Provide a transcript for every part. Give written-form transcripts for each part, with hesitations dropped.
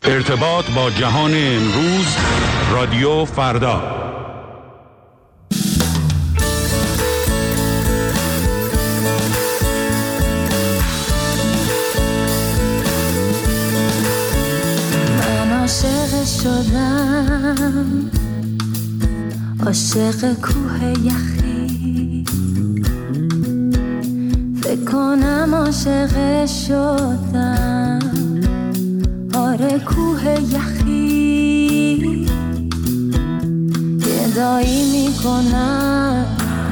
ارتباط با جهان امروز، رادیو فردا. من عاشق شدم، عاشق کوه یخی، فکر کنم عاشق شدم، آره کوه یخی، گدایی میکنم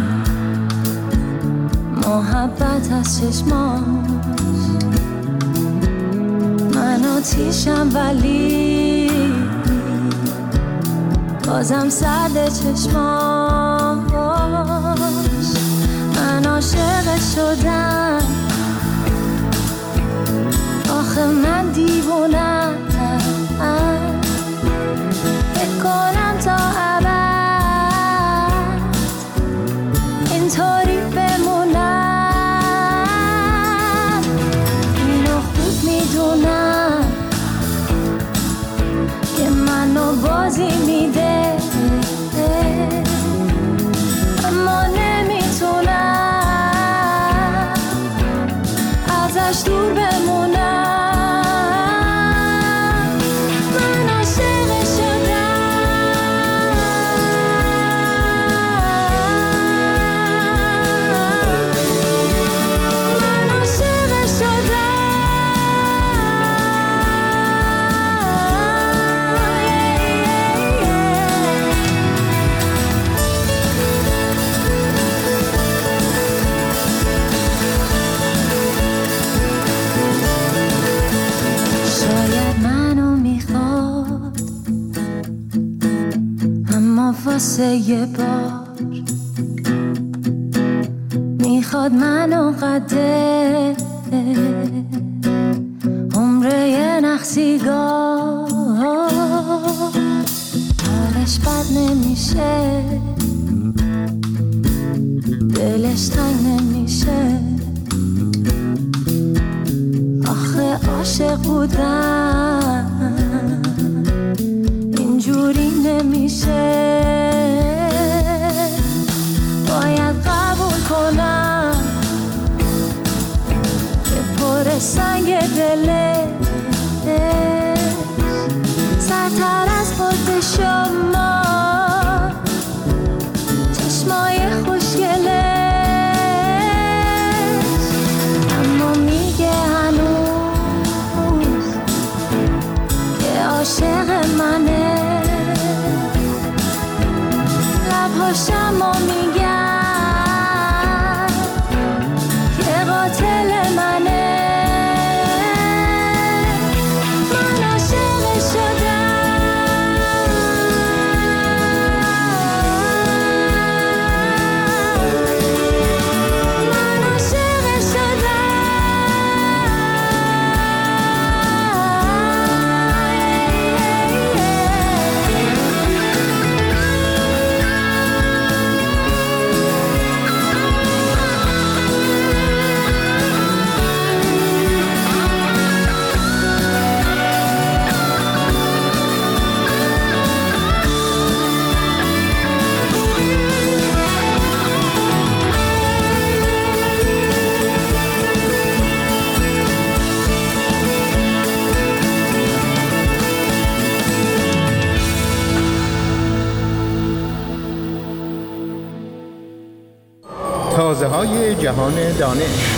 محبت از چشماش، من آتیشم ولی بازم سرد چشماش، من عاشق شدم، آخه من دیوونم، فکر کنم تا ابد اینطوری بمونم، اینو خوب میدونم که منو بازی میده، اما نمیتونم ازش دور بمونم. واسه یه بار میخواد منو قده عمره یه نخسیگاه، حالش بد نمیشه، دلش تنگ نمیشه، آخه عاشق بودم اینجوری نمیشه، باید قبول کنم که پر سنگ دلش سرتر از خود شما، چشمای خوشگلش، اما میگه هنوز که عاشق منه، لبهاشمو میگن که قاتل منه، من عاشق شدم، من عاشق تازه‌های جهان دانش.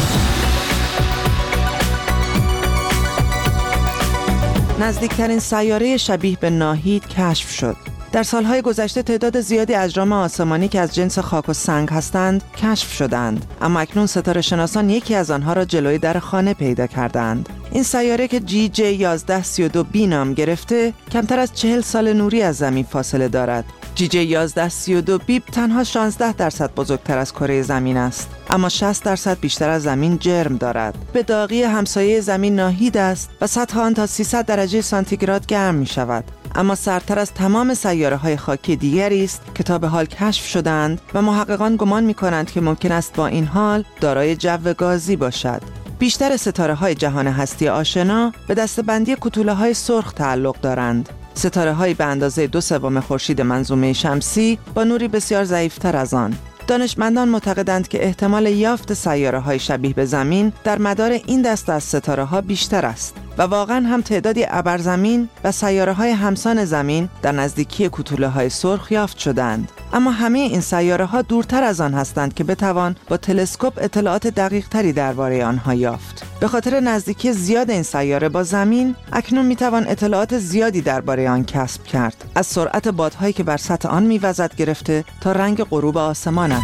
نزدیکترین سیاره شبیه به ناهید کشف شد. در سالهای گذشته تعداد زیادی اجرام آسمانی که از جنس خاک و سنگ هستند کشف شدند، اما اکنون ستاره شناسان یکی از آنها را جلوی در خانه پیدا کردند. این سیاره که GJ1132b نام گرفته کمتر از 40 سال نوری از زمین فاصله دارد. GJ1132b تنها 16% بزرگتر از کره زمین است، اما 60% بیشتر از زمین جرم دارد. به داغی همسایه زمین ناهید است و سطح آن تا 300 درجه سانتیگراد گرم می شود، اما سردتر از تمام سیاره‌های خاکی دیگری است که تا به حال کشف شدند و محققان گمان می‌کنند که ممکن است با این حال دارای جو گازی باشد. بیشتر ستاره‌های جهان هستی آشنا به دسته‌بندی کوتوله‌های سرخ تعلق دارند. ستاره‌هایی به اندازه 2/3 خورشید منظومه شمسی با نوری بسیار ضعیف‌تر از آن. دانشمندان معتقدند که احتمال یافت سیاره‌های شبیه به زمین در مدار این دسته از ستاره‌ها بیشتر است و واقعاً هم تعدادی ابرزمین و سیاره‌های همسان زمین در نزدیکی کوتوله‌های سرخ یافت شدند. اما همه این سیاره‌ها دورتر از آن هستند که بتوان با تلسکوپ اطلاعات دقیق‌تری درباره آنها یافت. به خاطر نزدیکی زیاد این سیاره با زمین، اکنون می‌توان اطلاعات زیادی درباره آن کسب کرد. از سرعت بادهایی که بر سطح آن می‌وزد گرفته تا رنگ غروب آسمانش.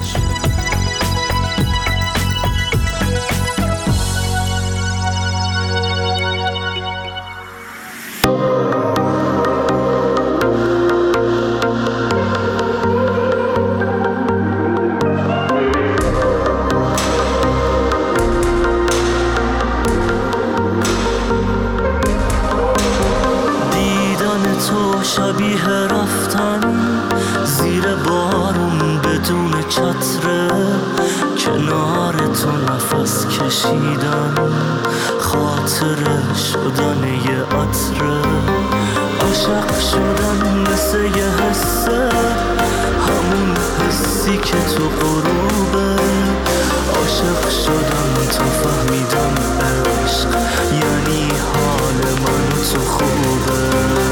شبیه رفتن زیر بارون بدون چتره، کنار تو نفس کشیدن، خاطره شدن یه عطره، عاشق شدن مثل یه حسه، همون حسی که تو غروبه، عاشق شدن تا فهمیدم عشق یعنی حال من تو خوبه.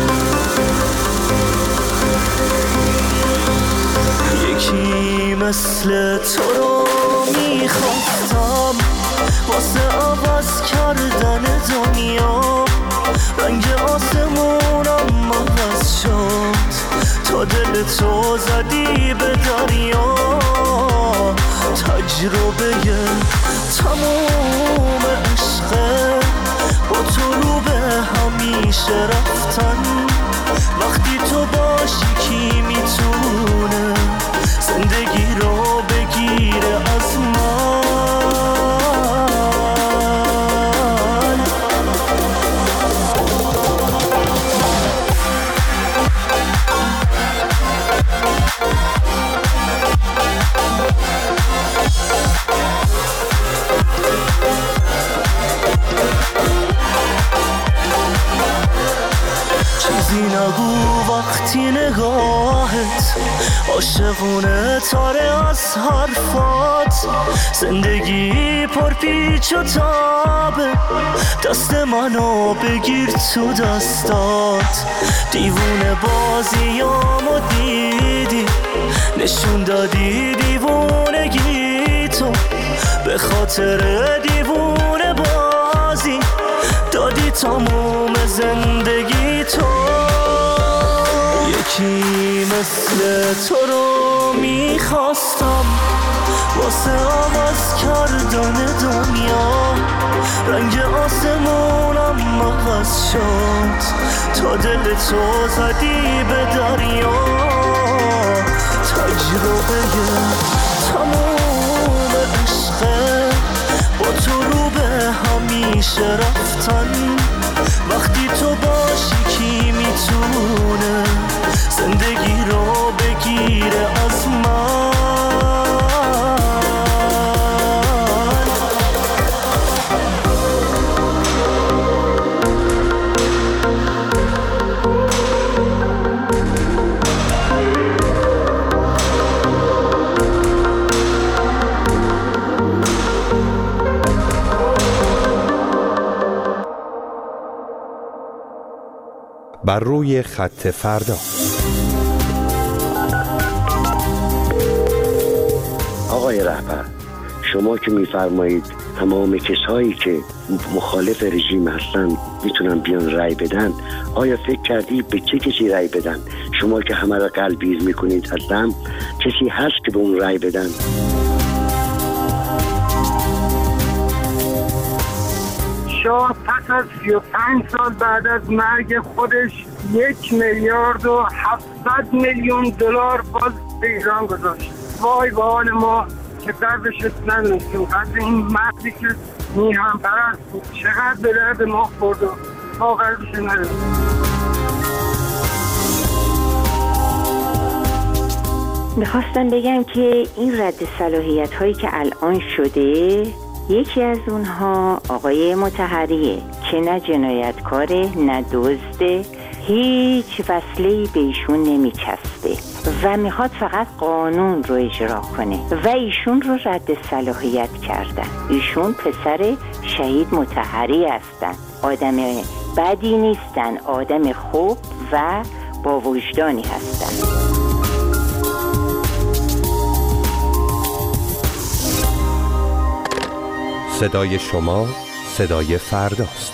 یکی مثل تو رو میخواستم واسه عوض کردن دنیا، رنگ آسمونم عوض شد تا دل تو زدی به دریا، تجربه تموم عشقه با تو رو به همیشه رفتن، وقتی تو باشی کی میتونه زندگی رو بگیره از من. چیزی نگو وقتی نگاهت عاشقونه تاره از حرفات، زندگی پر پیچ و تابه، دست منو بگیر تو دستات، دیوونه بازیامو دیدی، نشون دادی دیوونگی تو، به خاطر دیوونه بازی دادی تموم زندگی تو. یکی مثل تو رو میخواستم واسه عوض کردن دنیا، رنگ آسمونم عوض شد تا دل تو زدی به دریا، تجربه تموم عشقه با تو رو به همیشه رفتن، وقتی تو باشی کی میتونه زندگی رو بگیره از من. بر روی خط فردا. آقای رهبر، شما که میفرمایید تمام کسایی که مخالف رژیم هستن میتونن بیان رای بدن، آیا فکر کردی به چه کسی رای بدن؟ شما که همه را قلبیز میکنید هستم، کسی هست که به اون رای بدن؟ شاه پس از 35 سال بعد از مرگ خودش 1,700,000,000 باز به ایران گذاشت. وای به حال ما که دردش ندونستیم، قدر این مردی که میهم پرست بود چقدر به درد ما خورد و ما قدرش ندونستیم. میخواستم بگم که این رد صلاحیت هایی که الان شده یکی از اونها آقای مطهریه که نه جنایتکاره نه دزده، هیچ وصله‌ای به ایشون نمیچسبه و میخواد فقط قانون رو اجرا کنه و ایشون رو رد صلاحیت کردن. ایشون پسر شهید مطهری هستن، آدم بدی نیستن، آدم خوب و با وجدانی هستن. صدای شما صدای فرداست.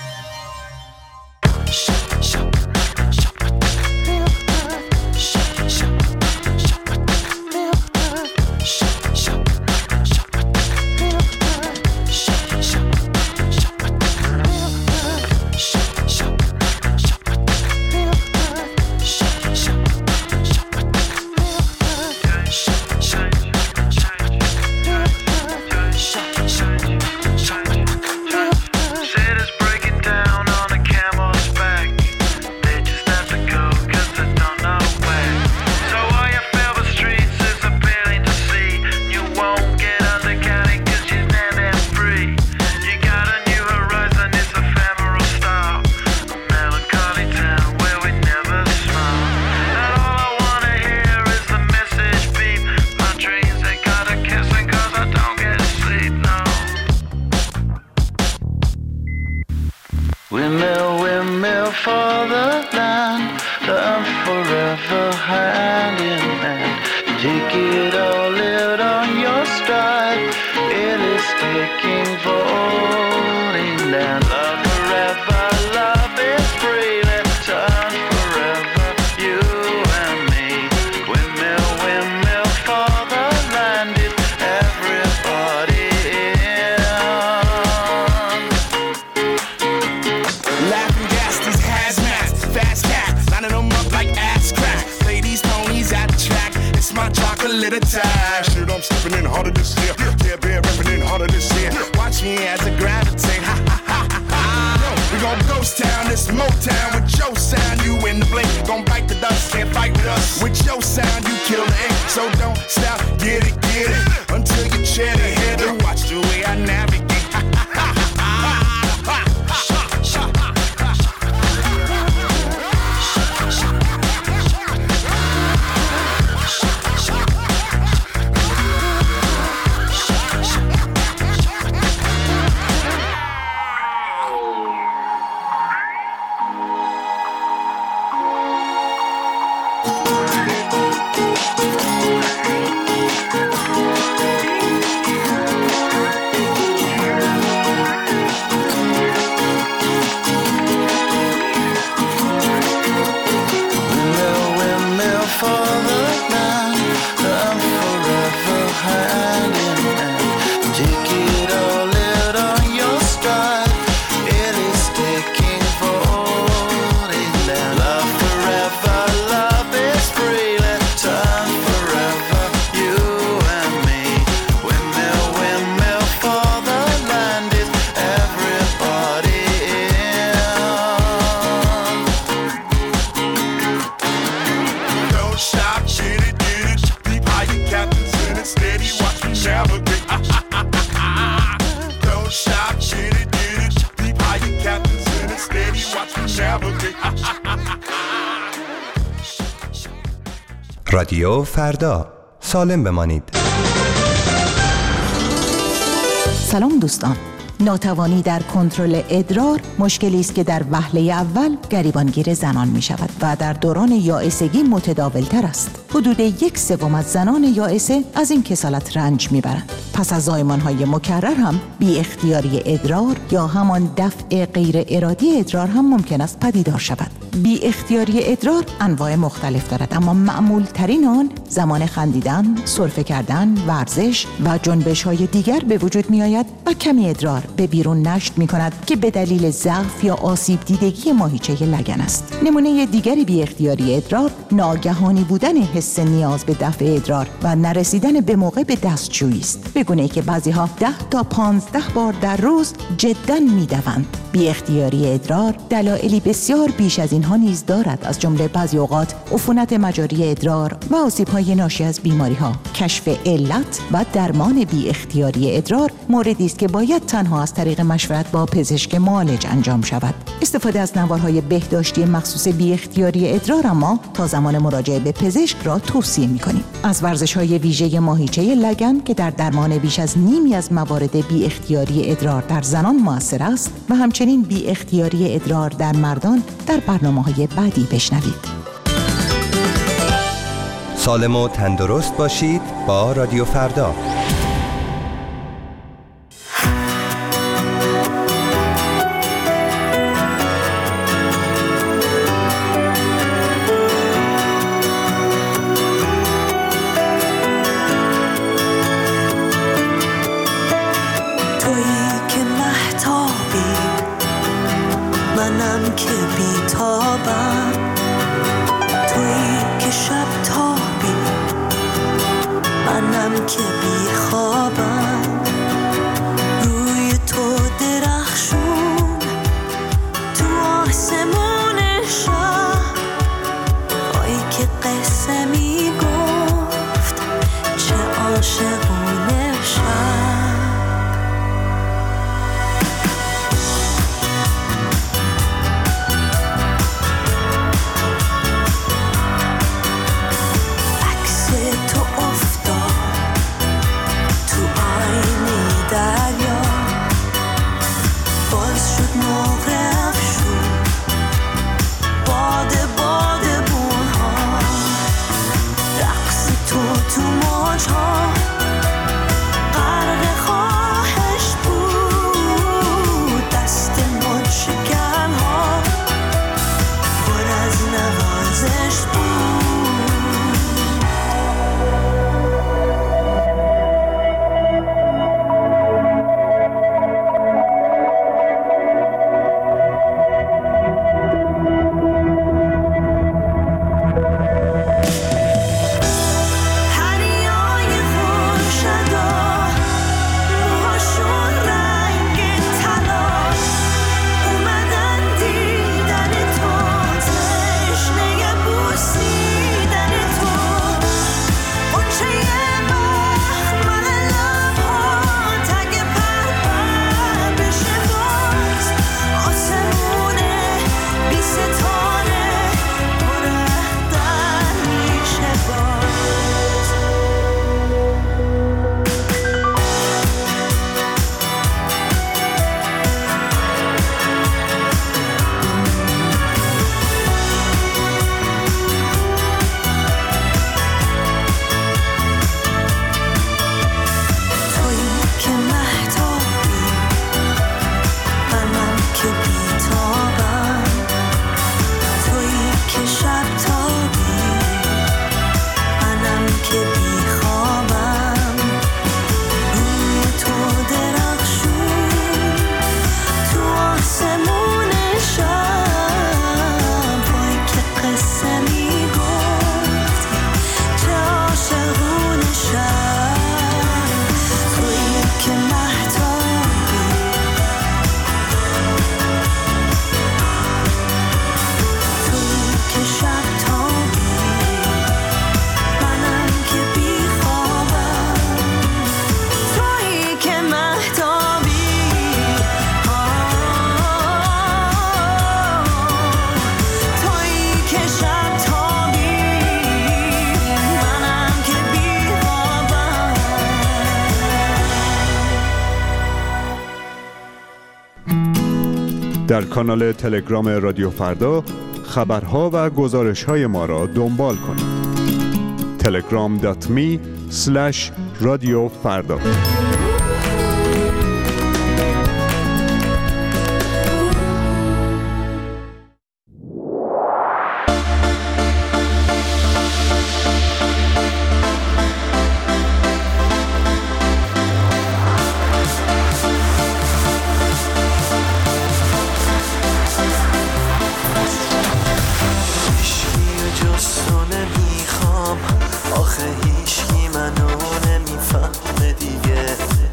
Windmill for the land, love forever hand in hand. Take it all, live on your stride. It is taking, falling down. Love forever, love is free. Let's turn forever, you and me. Windmill for the land, is everybody in. Laughing gas, these hazmats, fast cats, lining them up like ass crack. Play these ponies at the track. It's my chocolate attack. Shit, I'm stepping in harder this year. Yeah, bear repping in harder this year. Watch me as I gravitate. Ha ha ha ha ha. We gon' ghost town, this Motown with your sound. You in the blink, gon' bite the dust, can't fight with us. With your sound, you kill the ink. So don't stop, get it, until you chin it. Head and watch the way I navigate. Ha ha ha ha. رادیو فردا، سالم بمانید. سلام دوستان. ناتوانی در کنترل ادرار مشکلی است که در وهله اول گریبانگیر زنان می شود و در دوران یائسگی متداولتر است. حدود 1/3 از زنان یائسه از این کسالت رنج می برند. پس از زایمان‌های مکرر هم بی اختیاری ادرار یا همان دفع غیر ارادی ادرار هم ممکن است پدیدار شود. بی اختیاری ادرار انواع مختلف دارد، اما معمول ترین آن زمان خندیدن، سرفه کردن، ورزش و جنبش‌های دیگر به وجود می آید و کمی ادرار به بیرون نشت می کند که به دلیل ضعف یا آسیب دیدگی ماهیچه لگن است. نمونه دیگری بی اختیاری ادرار ناگهانی بودن حس نیاز به دفع ادرار و نرسیدن به موقع به دستشویی است، به گونه‌ای که بعضی‌ها 10 تا 15 بار در روز جداً می‌دوند. بی اختیاری ادرار دلایلی بسیار بیش از این ها نیز دارد، از جمله بعضی اوقات عفونت مجاری ادرار و آسیب‌های ناشی از بیماری‌ها. کشف علت و درمان بی اختیاری ادرار موردی است که باید تنها از طریق مشورت با پزشک معالج انجام شود. استفاده از نوارهای بهداشتی مخصوص بی اختیاری ادرار اما تا زمان مراجعه به پزشک را توصیه می‌کنیم. از ورزش‌های ویژه ماهیچه لگن که در درمان بیش از نیمی از موارد بی اختیاری ادرار در زنان مؤثر است و همچنین بی اختیاری ادرار در مردان در برنامه‌های بعدی بشنوید. سالم و تندرست باشید با رادیو فردا. در کانال تلگرام رادیو فردا خبرها و گزارش‌های ما را دنبال کنید. telegram.me/رادیوفردا. آخه هیچکی منو نمیفهمه دیگه.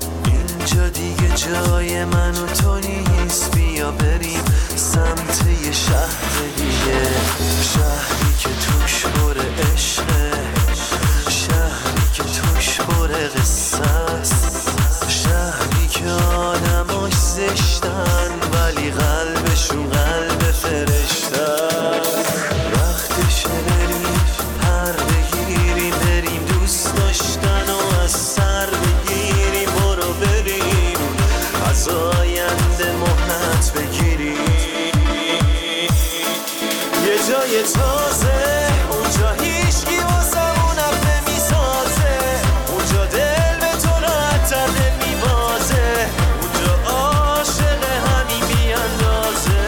تازه اونجا هیچکی واسمون اف نمیسازه اونجا دل به تو راحت‌تر دل میبازه اونجا عاشق همین بیاندازه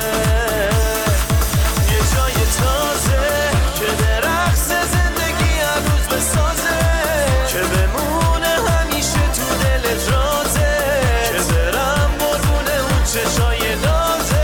یه جای تازه که درخص زندگی هر روز بسازه که بمونه همیشه تو دلت رازه که برم قربون اون چشای نازه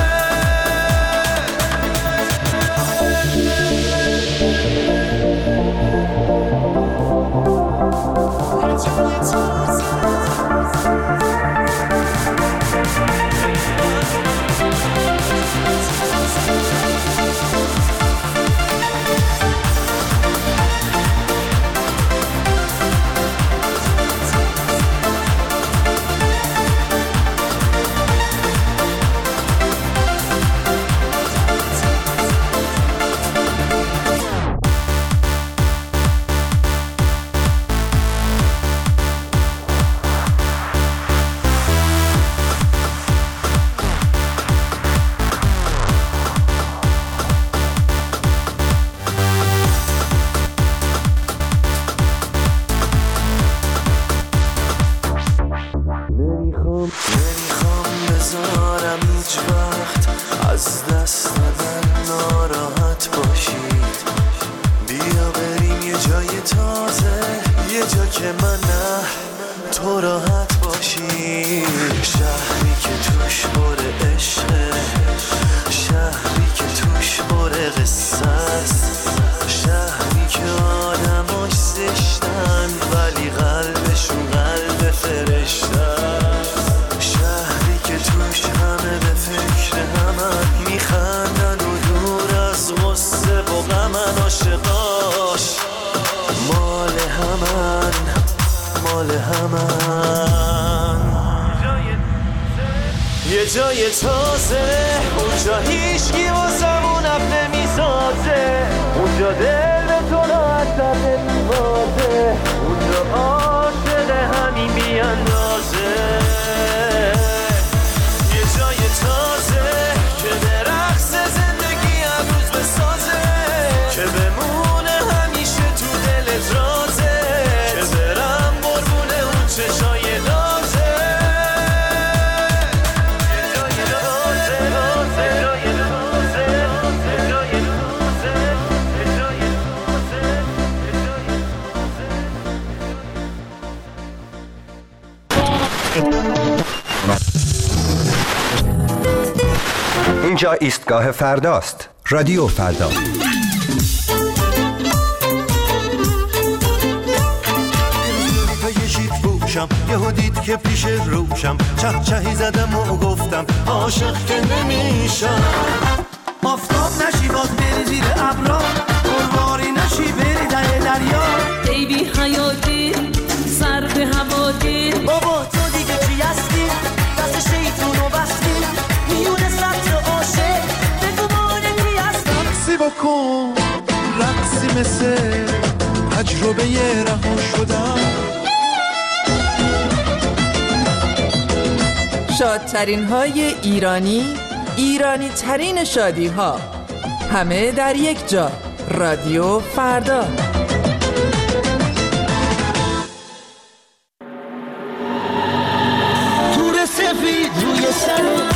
نمیخوام بذارم هیچ وقت از دست دادن ناراحت باشید بیا بریم یه جای تازه یه جا که من نه تو راحت باشی شهری که توش پر عشقه شهری که توش پر قصه است شهری که آدماش زشتن ولی قلبشون قلب فرشته شهری که توش همه به فکر همن میخندن و دور از غصه و غمن عاشقاش مال همن مال همن یه جای تازه اونجا هیچکی واسمون اف نمیسازه اونجا دل به تو راحت‌تر نمیبازه اونجا عاشق همین بیاندازه یه جای تازه که درخص زندگی هر روز بسازه که بمونه همیشه تو دلت رازه که برم قربون اون چشای نازه اینجا ایستگاه فرداست. رادیو فردا. یهو دید که پیش روشم چهی زدم و گفتم عاشق که نمیشم آفتاب نشی باز بری زیر ابرا قرواری نشی بری ته دریا ای بی حیاتی سر به هواتی بابا تو دیگه چی هستی دست شیطونو بستی میونه سطر عاشق بگو مانه کی هستی رقصی بکن رقصی مثل تجربه رها شدم شادترین های ایرانی ترین شادی ها همه در یک جا. رادیو فردا. تور سفید روی سر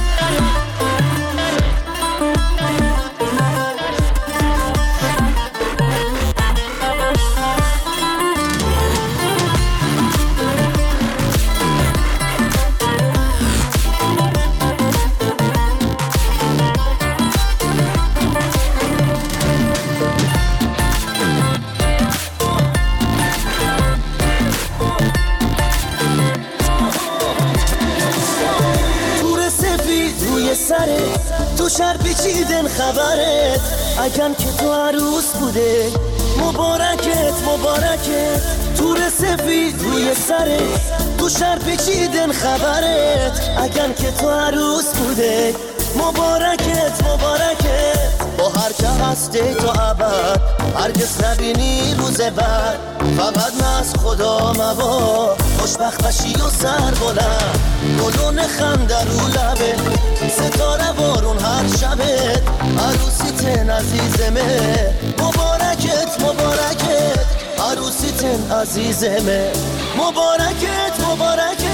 تو شر پیچیدن خبرت اگم که تو عروس بوده مبارکت تور سفید روی سرت تو شر پیچیدن خبرت اگم که تو عروس بوده مبارکت با هر که هستی تو ابد هرگز نبینی روز بعد فقط نه از خدا مبا خوشبخت بشی و سر بلند گلون خنده رو لبه ستاره بارون هر شبت عروسی تنه عزیزمه مبارکت مبارکت عروسیتن عزیزمه مبارکت مبارکت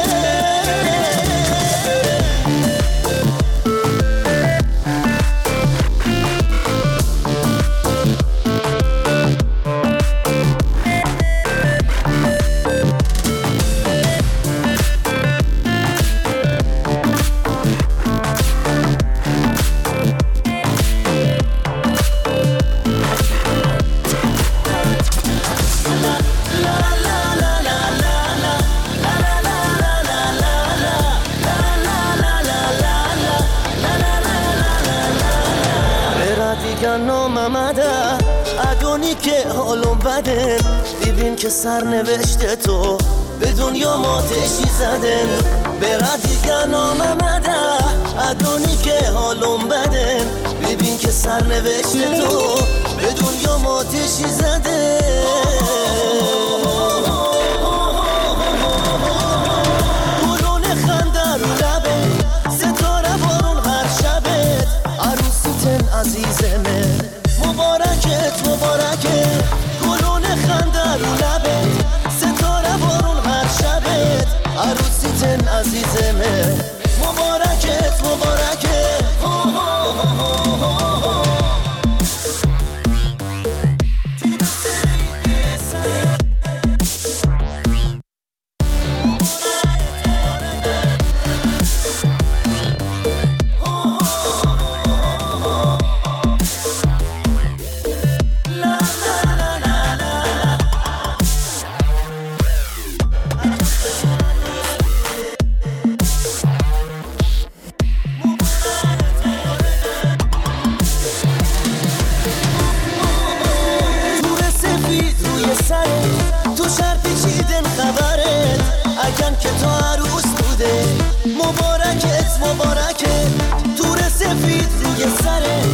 ادونی که حالم بده ببین که سرنوشت تو به دنیا ماتشی زدن برا دیگه ناممده ادونی که حالم بده ببین که سرنوشت تو به دنیا ماتشی زده گلون خنده رو لبه ستاره بارون هر شبت عروسیتن عزیزمه مبارکت مبارکت گلون خنده رو لبت ستاره بارون هر شبت عروسیتن عزیزمه مبارکت مبارکت مبارکت مبارکت دور سفید روی سرت